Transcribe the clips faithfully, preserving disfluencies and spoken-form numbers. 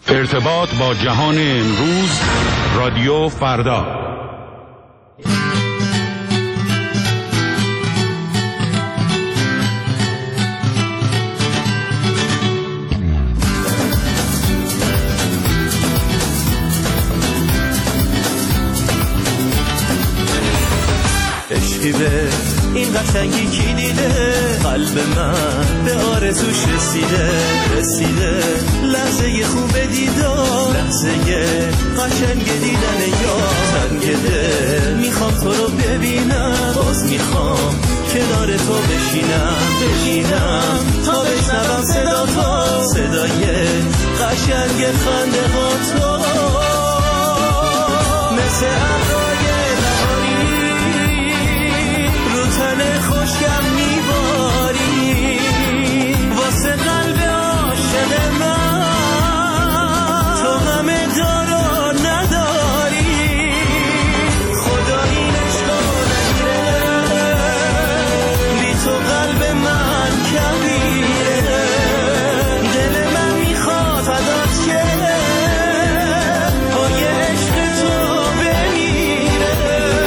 ارتباط با جهان امروز، رادیو فردا. عشقی به این قشنگی کی دیده، قلب من به آرزوش رسیده رسیده. لحظه خوب دیدار، لحظه قشنگ دیدن یار. تنگ دل میخوام تو رو ببینم، باز میخوام کنار تو بشینم بشینم تا بشنوم صدا تو، صدای قشنگ خنده ها تو. مثل ابرای تن خوشگم میباری، واسه قلب عاشق من تو همه دارو نداری. خدا این عشقو نگیره، بی تو قلب من کبیره. دل من میخواد فدات شه، با یه عشق تو بمیره.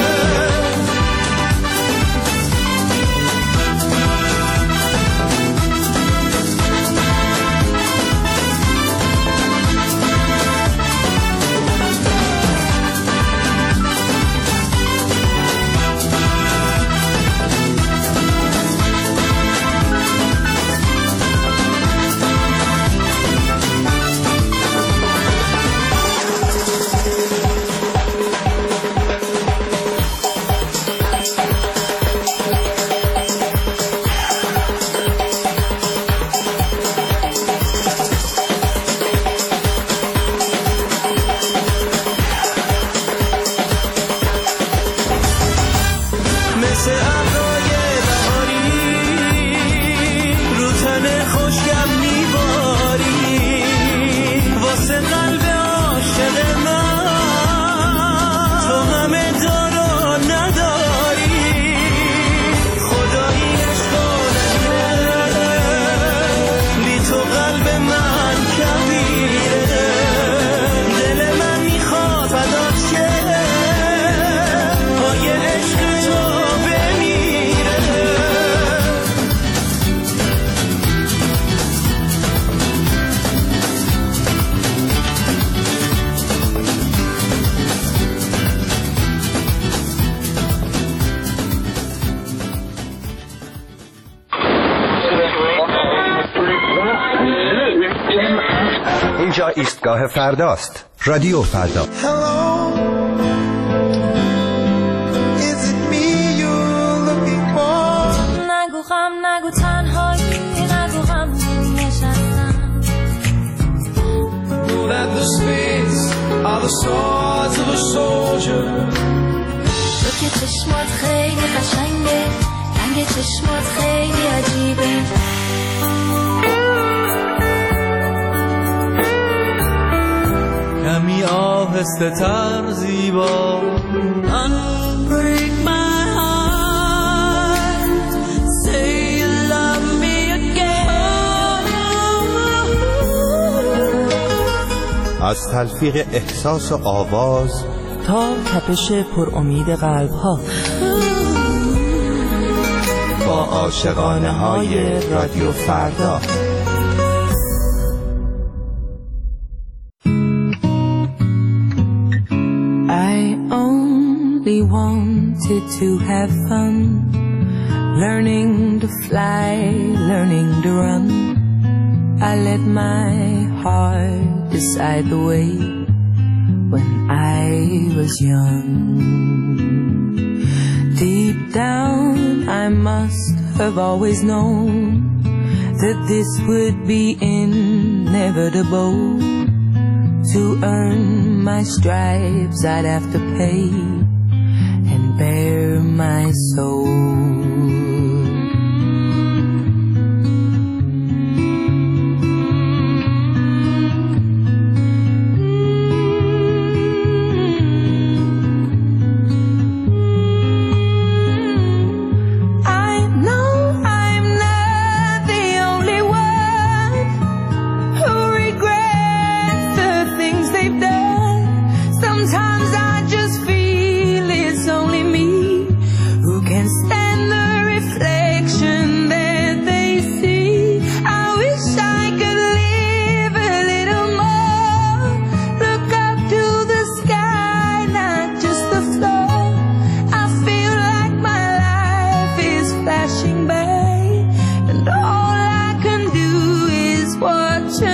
اینجا ایستگاه فرداست، رادیو فردا. نگو غم، نگو تنهایی، نگو غم نشستم. تو که چشمات خیلی قشنگه، رنگ چشمات خیلی عجیبه. کمی آهسته تر زیبا. Unbreak my heart, say you love me again. از تلفیق احساس و آواز تا تپش پر امید قلب ها، با عاشقانه های رادیو فردا. We wanted to have fun, learning to fly, learning to run. I let my heart decide the way when I was young. Deep down I must have always known that this would be inevitable. To earn my stripes I'd have to pay and bare my soul.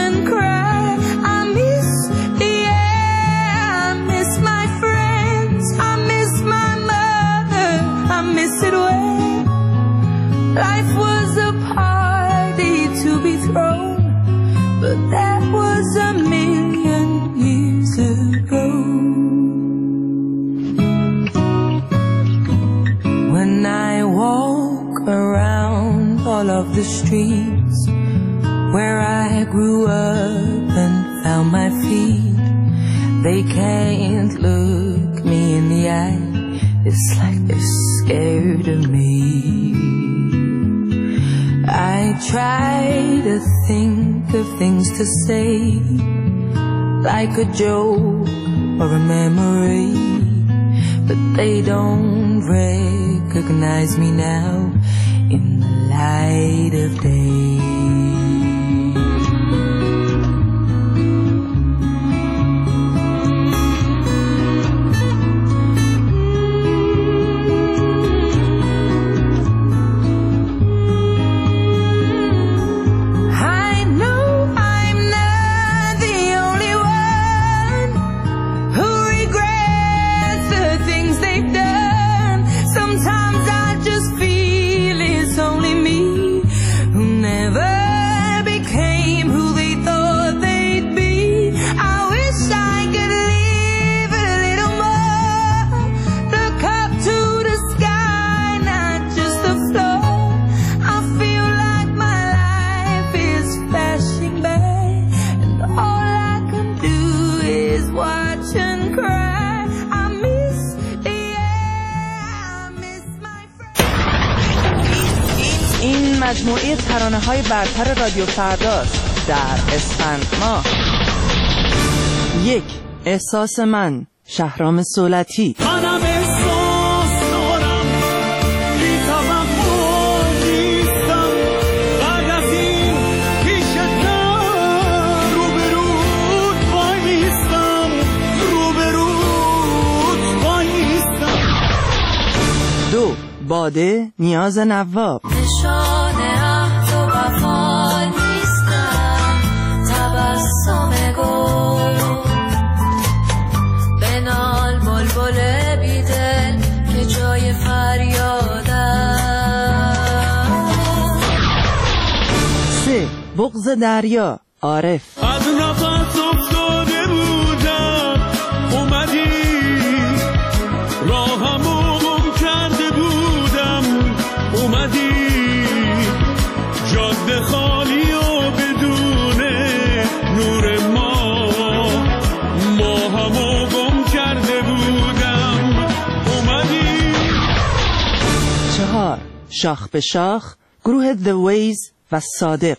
and cry. I miss the air, I miss my friends, I miss my mother, I miss it when life was a party to be thrown, but that was a million years ago. When I walk around all of the streets where I grew up and found my feet, they can't look me in the eye. It's like they're scared of me. I try to think of things to say, like a joke or a memory, but they don't recognize me now in the light of day. مجموعه ترانه‌های برتر رادیو فرداست در اسفند ماه. یک، احساس من، شهرام صولتی. منم احساس دارم بی توقع نیستم، بعد از این پیشتم روبروت وای نیستم، روبروت وای نیستم. دو، باده، نیاز نواب. نشان عهد و وفا نیستم، تبسم گل بنال بلبل بیدل که جای فریادم. سه، بغض دریا، عارف. از نفس افتاده بودم اومدی، راهمو گم کرده بودم اومدی، جاده خالی و بدون نور ما، ماهمو گم کرده بودم اومدی. چهار، شاخ به شاخ، گروه The Ways و صادق.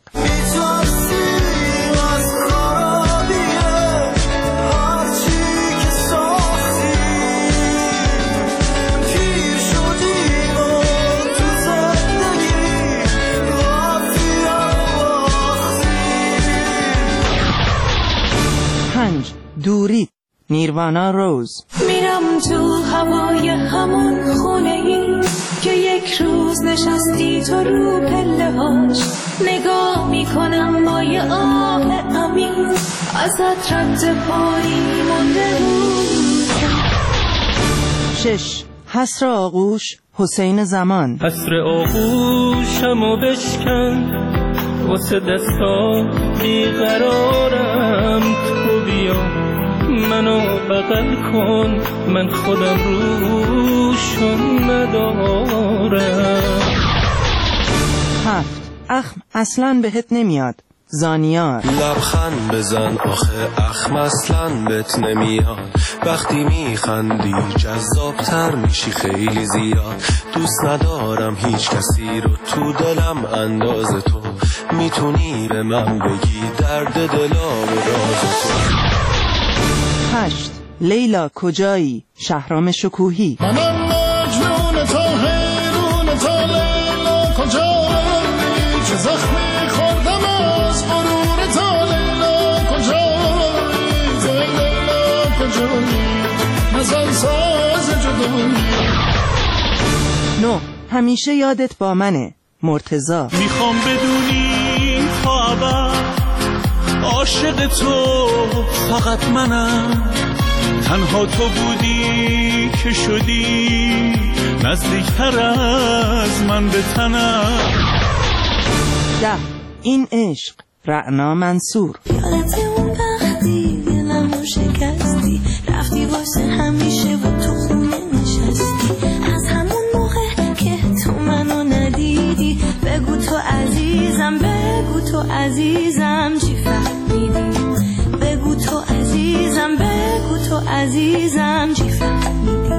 پنج، دوری، نیروانا روز. میرم تو هوای همون خونه ای که یک روز نشستی تو رو پله هاش، نگاه میکنم با یه آه عمیق ازت رد پایی مونده بود. شش، حسر آغوش، حسین زمان. حسر آغوشمو بشکن واسه دستا بیقرارم، تو بیا منو بغل کن، من خودم روشون ندارم. هفت، اخم اصلاً بهت نمیاد، زانیار. لبخند بزن آخه اخم اصلاً بهت نمیاد، وقتی میخندی جذابتر میشی خیلی زیاد، دوست ندارم هیچ کسی رو تو دلم انداز تو، میتونی به من بگی درد دلا و راز تو. هشت، لیلا کجایی، شهرام شکوهی. منم مجنون تا حیرون تا لیلا کجایی، چه زخمی خوردم از غرور تا لیلا کجایی، لیلا کجایی، نزن ساز جدایی. نه، همیشه یادت با منه، مرتضی. میخوام بدونی تا ابد عاشق تو فقط منم، تنها تو بودی که شدی نزدیکتر از من به تنم. ده این عشق رعنا منصور. یادت اون وقتی دلمو شکستی، رفتی واسه همیشه و تو خونه نشستی، از همون موقع که تو منو ندیدی، بگو تو عزیزم، بگو تو عزیزم چی فهمیدی، بگو تو عزیزم، بگو تو عزیزم چی فهمیدی.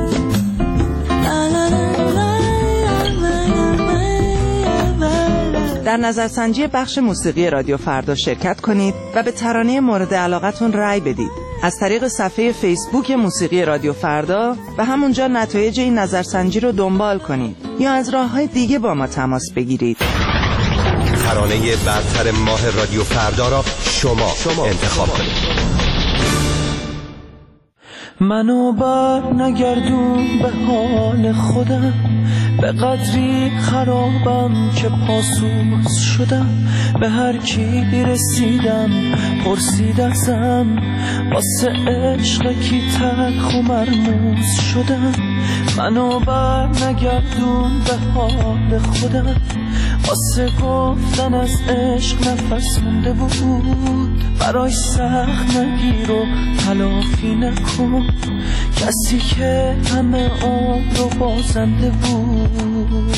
در نظرسنجی بخش موسیقی رادیو فردا شرکت کنید و به ترانه مورد علاقتون رأی بدید از طریق صفحه فیسبوک موسیقی رادیو فردا و همونجا نتایج این نظرسنجی رو دنبال کنید یا از راه‌های دیگه با ما تماس بگیرید. ترانه برتر ماه رادیو فردا را شما, شما انتخاب کنید. منو بر نگردون به حال خودم، به قدری خرابم که پاسوس شدم، به هر کی رسیدم پرسید ازم، واسه عشق کی تلخ و مرموز شدم. منو بر نگردون به حال خودم، واسه گفتن از عشق نفس مونده بود، برای سخت نگیر و تلافی نکن کسی که همه عمر رو بازنده بود.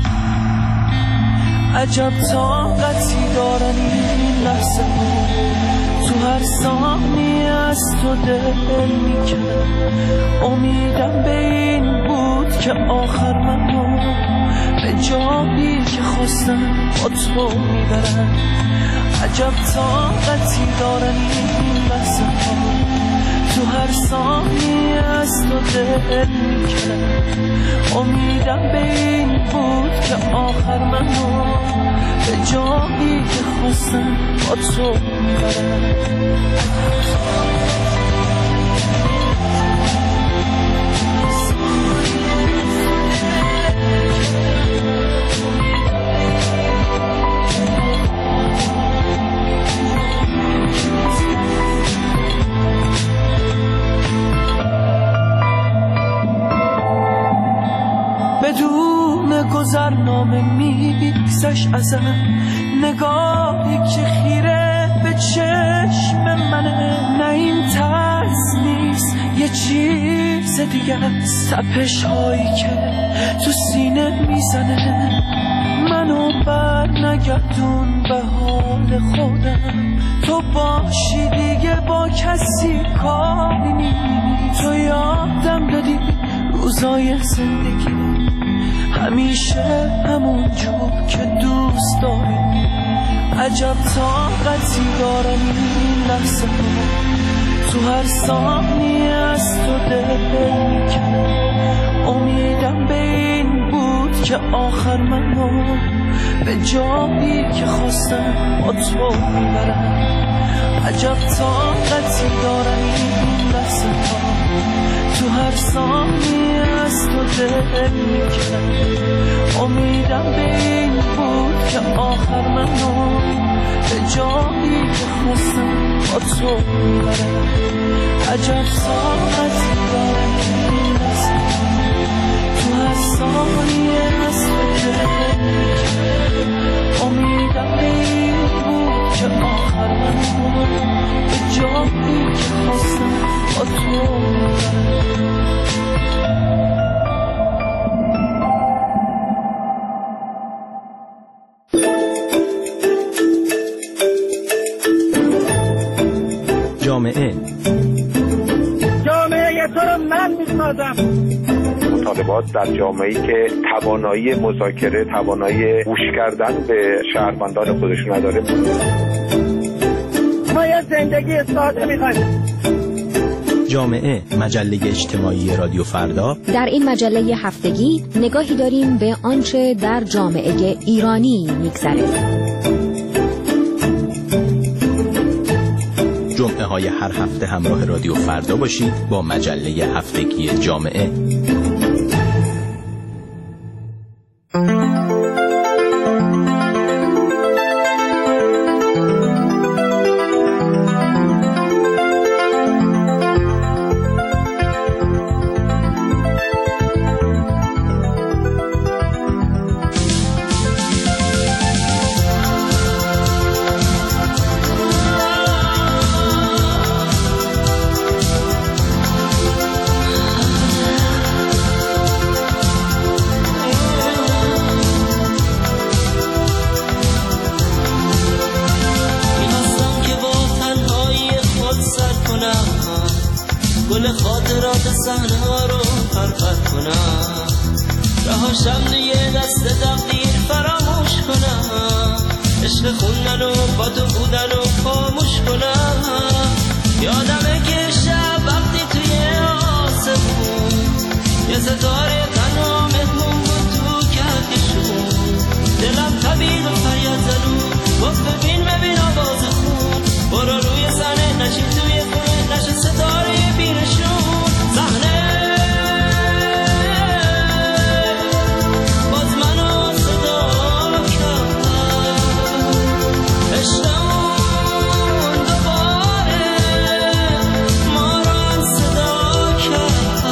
عجب طاقتی دارن این لحظه بود، تو هر ثانیه از تو دل میکنم، امیدم به این بود که آخر منو به جایی که خواستم با تو میبرن. عجب طاقتی دارن این لحظه ها، تو هر ثانیه از تو دل میکنم، امیدم به این بود که آخر منو به جایی که خواستم با تو میبرم. بدون گذرنامه میگذشت ازم، نگاهی که خیره به چشم منه، نه این ترس نیست یه چیز دیگه، تپش هایی که تو سینه میزنه. منو بر نگردون به حال خودم، تو باشی دیگه با کسی کاری نیست، تو یادم دادی روزای زندگی همیشه همون جور که دوست داری. عجب طاقتی دارم این لحظه ها، تو هر ثانیه از تو دل میکنم، امیدم به این بود که آخر منو به جایی که خواستم با تو میبرم. عجب طاقتی دارم این لحظه ها، تو هر ثانیه از تو دل میکنم، امیدم به این بود که آخر منو به جایی که خواستم با تو میبرم. عجب طاقتی دارم این لحظه ها، تو هر ثانیه از تو دل میکنم، امیدم به این بود که آخر منو به جایی که خواستم با تو میبرم. جامعه جامعه تو رو من میسازم. مطالبات در جامعه‌ای که توانایی مذاکره، توانایی گوش کردن به شهروندان خودشون نداره. ما یه زندگی ساده میخوایم. جامعه، مجله اجتماعی رادیو فردا. در این مجله هفتگی نگاهی داریم به آنچه در جامعه ایرانی میگذره. جمعه های هر هفته همراه رادیو فردا باشید با مجله هفتگی جامعه. کل خاطرات صحنه ها رو پرپر کنم، رهاشم دیگه دست تقدیر فراموش کنم، عشق خوندن و با تو بودن و خاموش کنم. یادمه که شب وقتی توی آسمون یه ستاره تنها مهمون بود تو کهکشون، دلم تبید و فریاد زدون گفت ببین ببین آواز خون، برو روی صحنه نشین توی خونه نشه ستاره بیرشون. صحنه باز منو صدا کرد، عشقمون دوباره ما رو هم صدا کرد.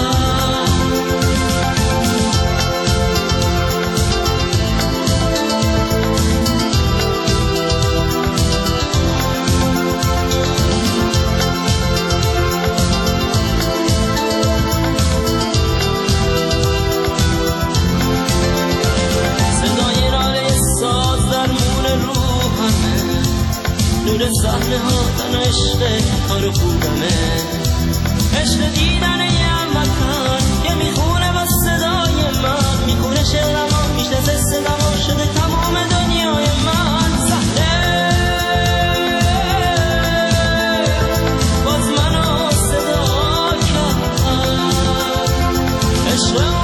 نور صحنه ها تن عشق کار خوبمه، عشق دیدن یه هموطن که میخونه با صدای من، میخونه شعرم میشناسه صدام شده تمام دنیای من. صحنه باز منو صدا کرد، عشق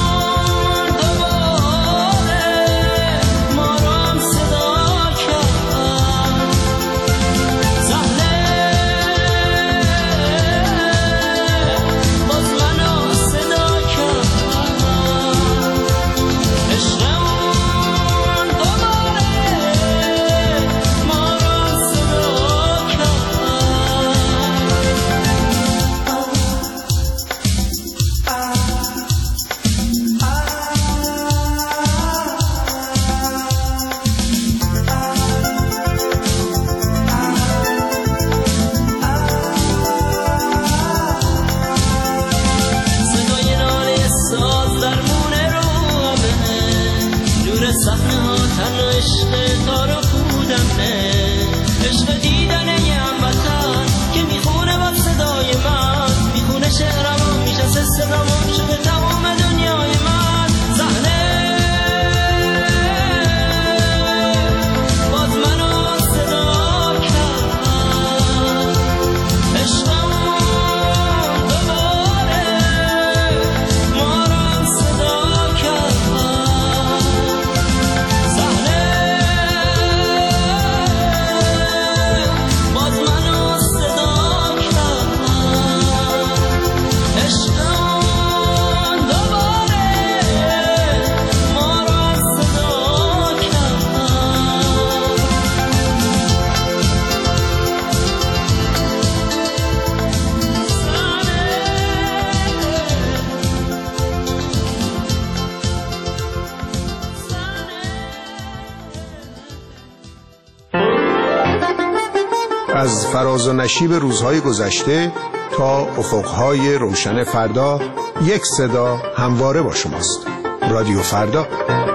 از فراز و نشیب روزهای گذشته تا افقهای روشن فردا، یک صدا همواره با شماست. رادیو فردا.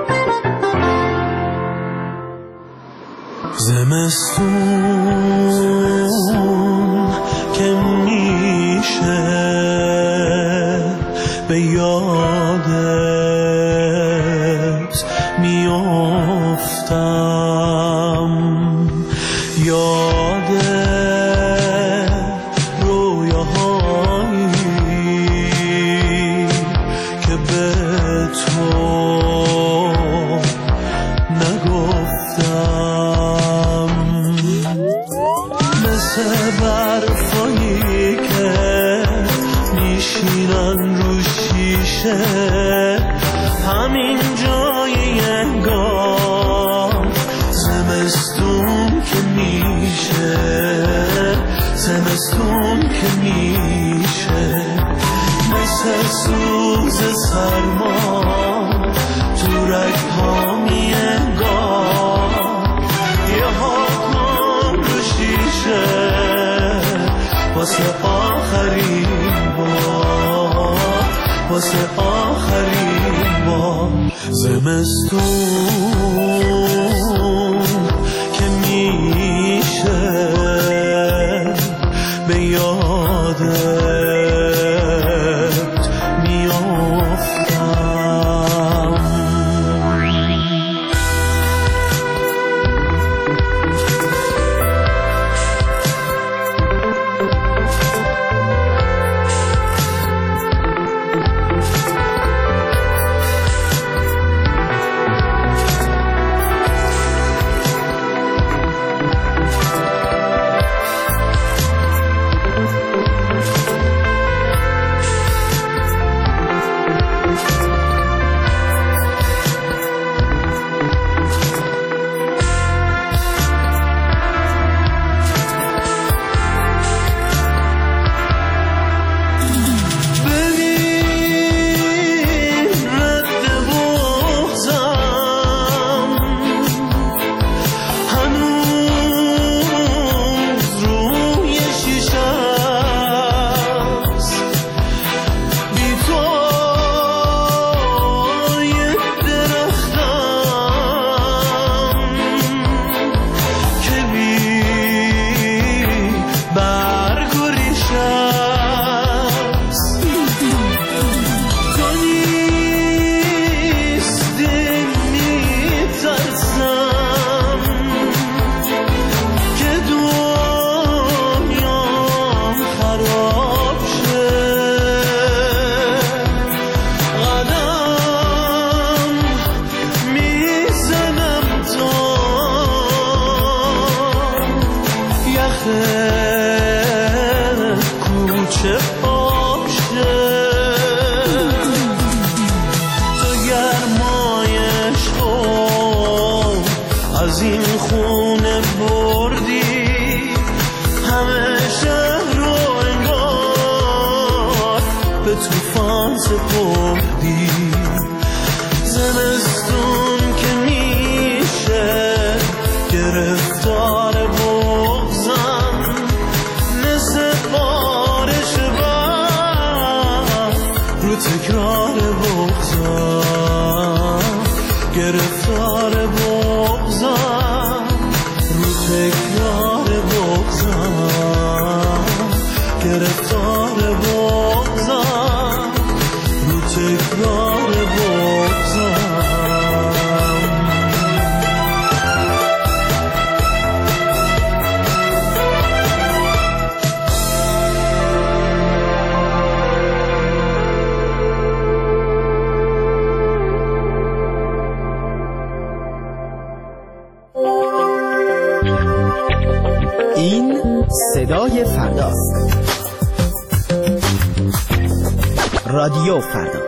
زمستون که میشه به یادت میافتم، یاد رویاهایی که به تو نگفتم، مثل برفایی که میشینن رو شیشه همین جای انگار، زمستون که میشه، زمستون که میشه، مثل سوز سرما تو رگ‌ها میانگار، یه ها کن رو شیشه واسه آخرین بار، واسه آخرین بار. زمستون که میشه به یادت طوفان سپردی. زمستون که میشه گرفتار بغضم، مثل بارش برف رو تکرار بغضم، گرفتار بغضم رو تکرار بغضم، گرفتار بغضم رو تکرار بغضم. این صدای فرداست. رادیو فردا.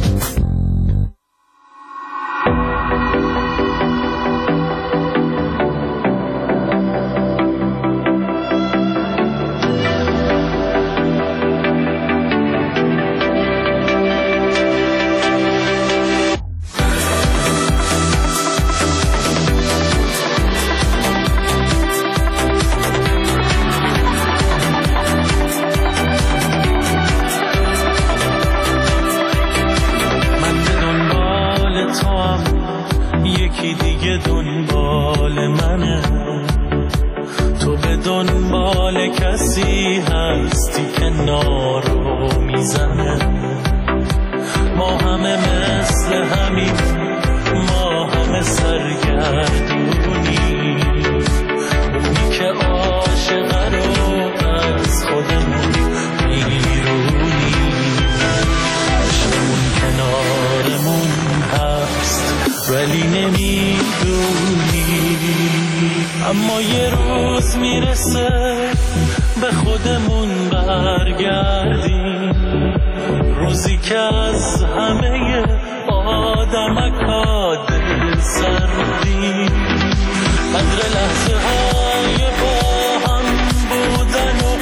اما یه روز میرسه به خودمون برگردیم، روزی که از همه آدمکا دل سردیم، قدر لحظه های با هم بودن و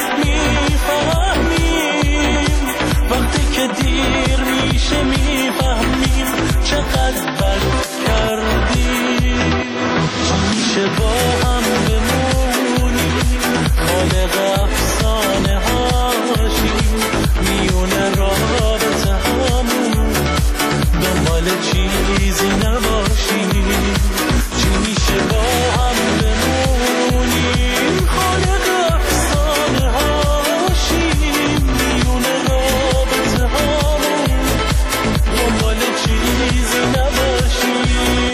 میفهمیم، وقتی که دیر میشه میفهمیم چقدر بد کردیم. چی میشه با هم بمونیم، خالق افسانه هاشیم، میونه رابطه همون دنبال چیزی نباشیم. چی میشه با هم بمونیم، خالق افسانه هاشیم، میونه رابطه همون دنبال چیزی نباشیم.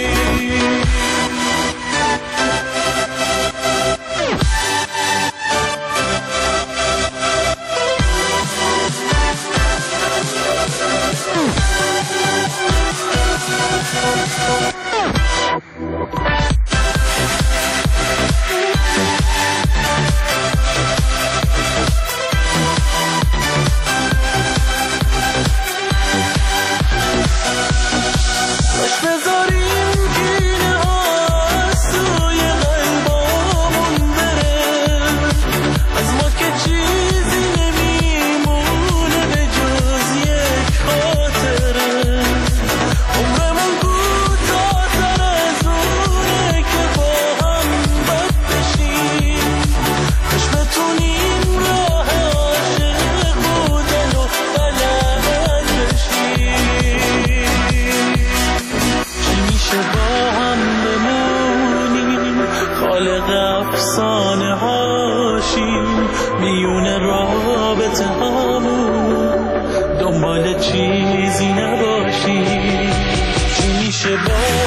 افسانه هاشیم، میونه رابطه همون دنبال چیزی نباشیم. چی میشه با